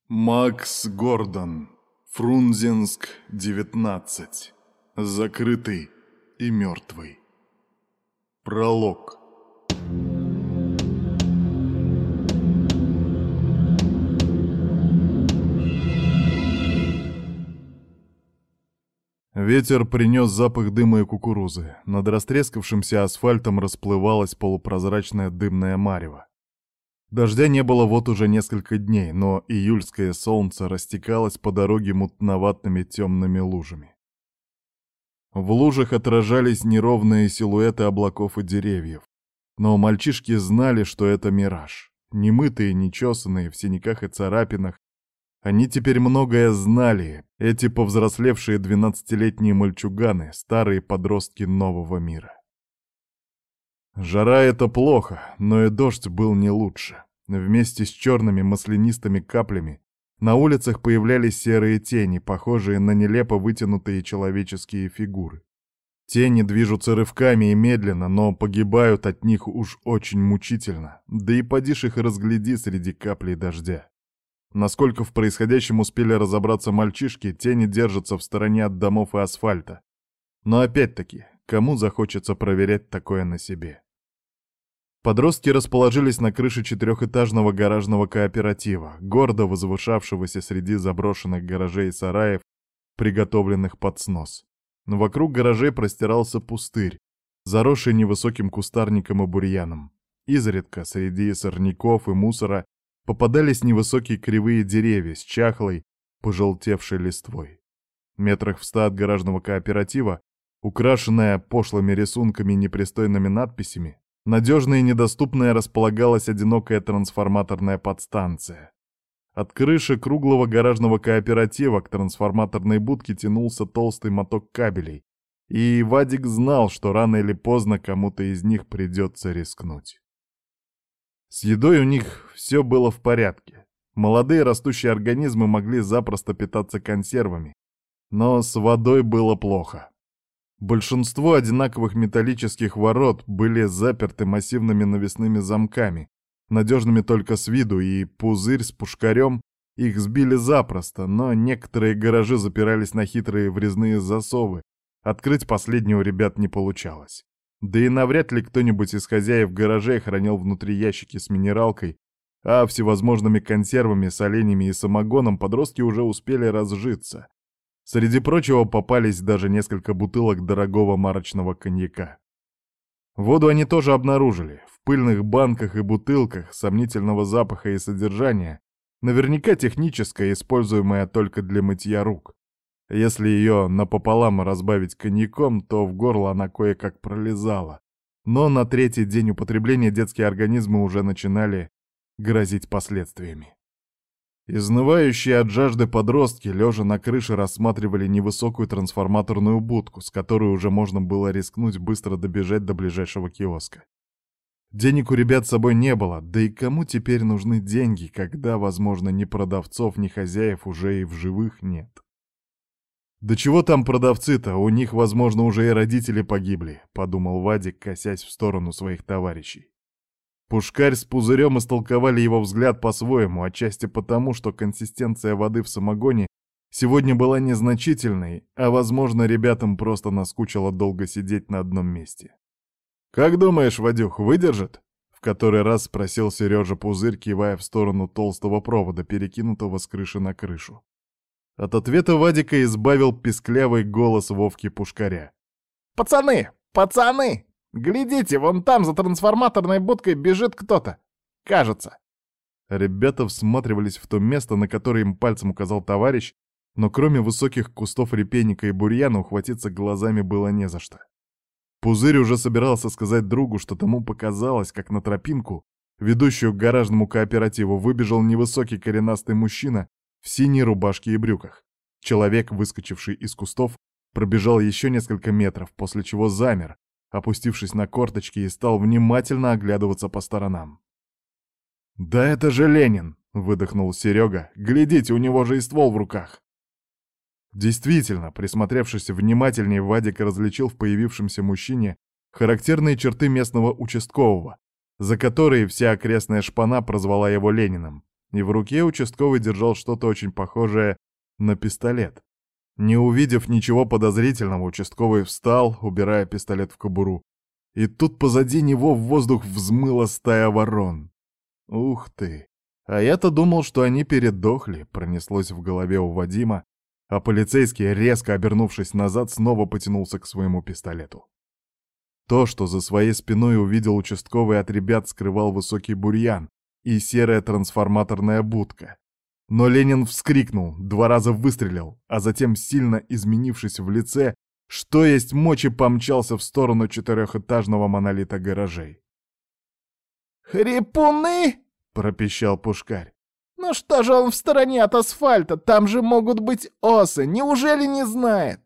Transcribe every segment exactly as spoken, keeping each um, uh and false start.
Макс Гордон. Фрунзенск, девятнадцать. Закрытый и мертвый. Пролог. Ветер принес запах дыма и кукурузы. Над растрескавшимся асфальтом расплывалась полупрозрачная дымная марево. Дождя не было вот уже несколько дней, но июльское солнце растекалось по дороге мутноватыми темными лужами. В лужах отражались неровные силуэты облаков и деревьев. Но мальчишки знали, что это мираж. Немытые, нечесанные, в синяках и царапинах. Они теперь многое знали, эти повзрослевшие двенадцатилетние мальчуганы, старые подростки нового мира. Жара — это плохо, но и дождь был не лучше. Вместе с черными маслянистыми каплями на улицах появлялись серые тени, похожие на нелепо вытянутые человеческие фигуры. Тени движутся рывками и медленно, но погибают от них уж очень мучительно, да и поди ж их разгляди среди каплей дождя. Насколько в происходящем успели разобраться мальчишки, тени держатся в стороне от домов и асфальта. Но опять-таки, кому захочется проверять такое на себе? Подростки расположились на крыше четырехэтажного гаражного кооператива, гордо возвышавшегося среди заброшенных гаражей и сараев, приготовленных под снос. Но вокруг гаражей простирался пустырь, заросший невысоким кустарником и бурьяном. Изредка среди сорняков и мусора попадались невысокие кривые деревья с чахлой, пожелтевшей листвой. Метрах в ста от гаражного кооператива, украшенная пошлыми рисунками и непристойными надписями, надежная и недоступная располагалась одинокая трансформаторная подстанция. От крыши круглого гаражного кооператива к трансформаторной будке тянулся толстый моток кабелей, и Вадик знал, что рано или поздно кому-то из них придется рискнуть. С едой у них все было в порядке. Молодые растущие организмы могли запросто питаться консервами, но с водой было плохо. Большинство одинаковых металлических ворот были заперты массивными навесными замками, надежными только с виду, и пузырь с пушкарем их сбили запросто, но некоторые гаражи запирались на хитрые врезные засовы, открыть последние у ребят не получалось. Да и навряд ли кто-нибудь из хозяев гаражей хранил внутри ящики с минералкой, а всевозможными консервами, соленьями и самогоном подростки уже успели разжиться. Среди прочего попались даже несколько бутылок дорогого марочного коньяка. Воду они тоже обнаружили. В пыльных банках и бутылках сомнительного запаха и содержания, наверняка техническая, используемая только для мытья рук. Если ее напополам разбавить коньяком, то в горло она кое-как пролезала. Но на третий день употребления детские организмы уже начинали грозить последствиями. Изнывающие от жажды подростки, лежа на крыше, рассматривали невысокую трансформаторную будку, с которой уже можно было рискнуть быстро добежать до ближайшего киоска. Денег у ребят с собой не было, да и кому теперь нужны деньги, когда, возможно, ни продавцов, ни хозяев уже и в живых нет? «Да чего там продавцы-то, у них, возможно, уже и родители погибли», — подумал Вадик, косясь в сторону своих товарищей. Пушкарь с пузырем истолковали его взгляд по-своему, отчасти потому, что консистенция воды в самогоне сегодня была незначительной, а, возможно, ребятам просто наскучило долго сидеть на одном месте. «Как думаешь, Вадюх, выдержит?» — в который раз спросил Сережа Пузырь, кивая в сторону толстого провода, перекинутого с крыши на крышу. От ответа Вадика избавил писклявый голос Вовки Пушкаря. «Пацаны! Пацаны! Глядите, вон там за трансформаторной будкой бежит кто-то. Кажется». Ребята всматривались в то место, на которое им пальцем указал товарищ, но кроме высоких кустов репейника и бурьяна ухватиться глазами было не за что. Пузырь уже собирался сказать другу, что тому показалось, как на тропинку, ведущую к гаражному кооперативу, выбежал невысокий коренастый мужчина в синей рубашке и брюках. Человек, выскочивший из кустов, пробежал еще несколько метров, после чего замер, опустившись на корточки, и стал внимательно оглядываться по сторонам. «Да это же Ленин!» — выдохнул Серега. «Глядите, у него же и ствол в руках!» Действительно, присмотревшись внимательнее, Вадик различил в появившемся мужчине характерные черты местного участкового, за которые вся окрестная шпана прозвала его Лениным. и в руке участковый держал что-то очень похожее на пистолет. Не увидев ничего подозрительного, участковый встал, убирая пистолет в кобуру. И тут позади него в воздух взмыла стая ворон. Ух ты! А я-то думал, что они передохли, пронеслось в голове у Вадима, а полицейский, резко обернувшись назад, снова потянулся к своему пистолету. То, что за своей спиной увидел участковый от ребят, скрывал высокий бурьян и серая трансформаторная будка. Но Ленин вскрикнул, два раза выстрелил, а затем, сильно изменившись в лице, что есть мочи, помчался в сторону четырехэтажного монолита гаражей. «Хрипуны!» — пропищал Пушкарь. «Ну что же он в стороне от асфальта? Там же могут быть осы. Неужели не знает?»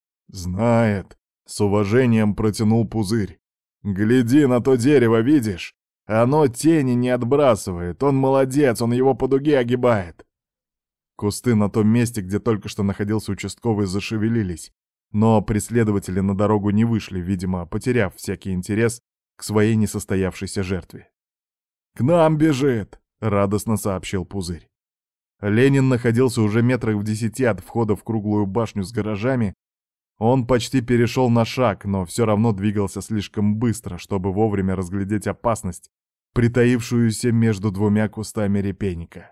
«Знает», — с уважением протянул Пузырь. «Гляди на то дерево, видишь? Оно тени не отбрасывает. Он молодец, он его по дуге огибает». Кусты на том месте, где только что находился участковый, зашевелились, но преследователи на дорогу не вышли, видимо, потеряв всякий интерес к своей несостоявшейся жертве. «К нам бежит!» — радостно сообщил Пузырь. Ленин находился уже метрах в десяти от входа в круглую башню с гаражами. Он почти перешел на шаг, но все равно двигался слишком быстро, чтобы вовремя разглядеть опасность, притаившуюся между двумя кустами репейника.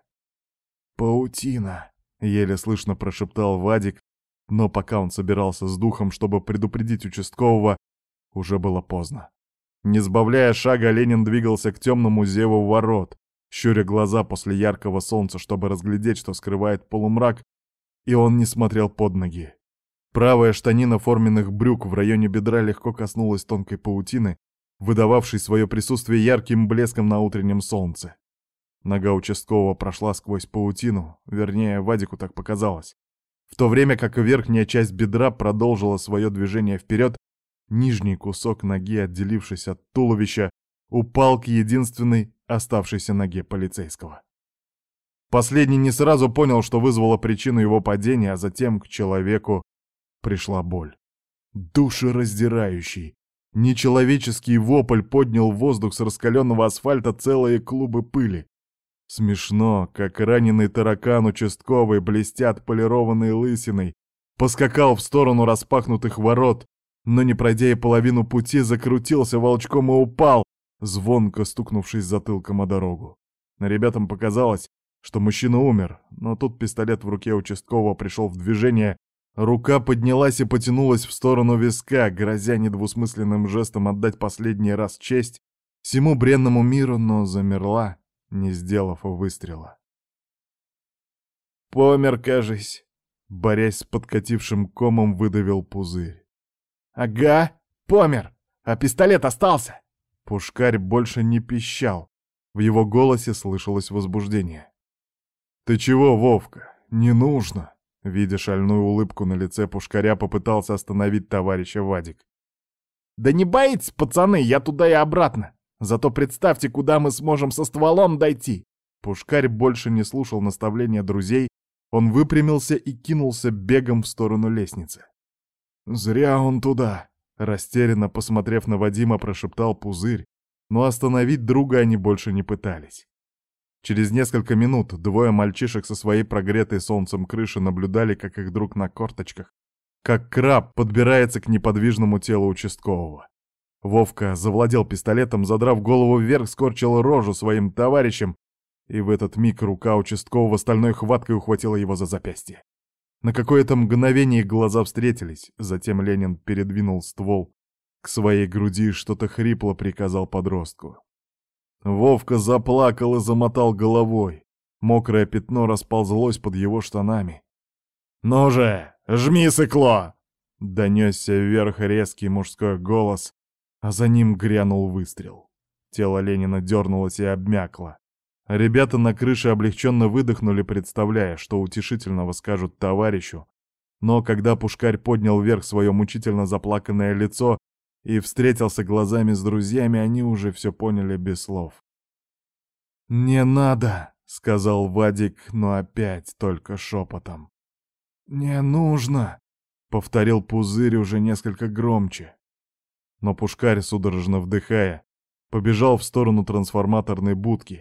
«Паутина!» — еле слышно прошептал Вадик, но пока он собирался с духом, чтобы предупредить участкового, уже было поздно. Не сбавляя шага, Ленин двигался к темному зеву ворот, щуря глаза после яркого солнца, чтобы разглядеть, что скрывает полумрак, и он не смотрел под ноги. Правая штанина форменных брюк в районе бедра легко коснулась тонкой паутины, выдававшей свое присутствие ярким блеском на утреннем солнце. Нога участкового прошла сквозь паутину, вернее, Вадику так показалось. В то время как верхняя часть бедра продолжила свое движение вперед, нижний кусок ноги, отделившись от туловища, упал к единственной оставшейся ноге полицейского. Последний не сразу понял, что вызвало причину его падения, а затем к человеку пришла боль. Душераздирающий, нечеловеческий вопль поднял в воздух с раскаленного асфальта целые клубы пыли. Смешно, как раненый таракан участковый, блестят полированной лысиной, поскакал в сторону распахнутых ворот, но, не пройдя и половину пути, закрутился волчком и упал, звонко стукнувшись затылком о дорогу. Ребятам показалось, что мужчина умер, но тут пистолет в руке участкового пришел в движение, рука поднялась и потянулась в сторону виска, грозя недвусмысленным жестом отдать последний раз честь всему бренному миру, но замерла, не сделав выстрела. «Помер, кажись», — борясь с подкатившим комом, выдавил Пузырь. «Ага, помер, а пистолет остался!» Пушкарь больше не пищал. В его голосе слышалось возбуждение. «Ты чего, Вовка? Не нужно!» Видя шальную улыбку на лице Пушкаря, попытался остановить товарища Вадик. «Да не боитесь, пацаны, я туда и обратно! Зато представьте, куда мы сможем со стволом дойти!» Пушкарь больше не слушал наставления друзей, он выпрямился и кинулся бегом в сторону лестницы. «Зря он туда!» Растерянно посмотрев на Вадима, прошептал Пузырь, но остановить друга они больше не пытались. Через несколько минут двое мальчишек со своей прогретой солнцем крыши наблюдали, как их друг на корточках, как краб подбирается к неподвижному телу участкового. Вовка завладел пистолетом, задрав голову вверх, скорчил рожу своим товарищам, и в этот миг рука участкового стальной хваткой ухватила его за запястье. На какое-то мгновение их глаза встретились, затем Ленин передвинул ствол к своей груди и что-то хрипло приказал подростку. Вовка заплакал и замотал головой. Мокрое пятно расползлось под его штанами. «Ну же, жми сыкло!» — донесся вверх резкий мужской голос, а за ним грянул выстрел. Тело Ленина дернулось и обмякло. Ребята на крыше облегченно выдохнули, представляя, что утешительного скажут товарищу, но когда Пушкарь поднял вверх свое мучительно заплаканное лицо и встретился глазами с друзьями, они уже все поняли без слов. «Не надо!» — сказал Вадик, но опять только шепотом. «Не нужно!» — повторил Пузырь уже несколько громче. Но Пушкарь, судорожно вдыхая, побежал в сторону трансформаторной будки,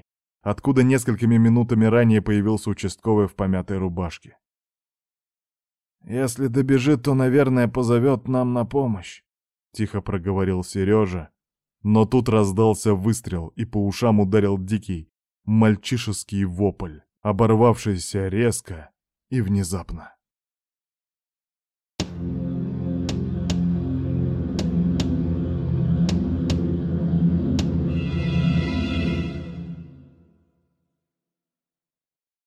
откуда несколькими минутами ранее появился участковый в помятой рубашке. «Если добежит, то, наверное, позовет нам на помощь», — тихо проговорил Сережа. Но тут раздался выстрел, и по ушам ударил дикий, мальчишеский вопль, оборвавшийся резко и внезапно.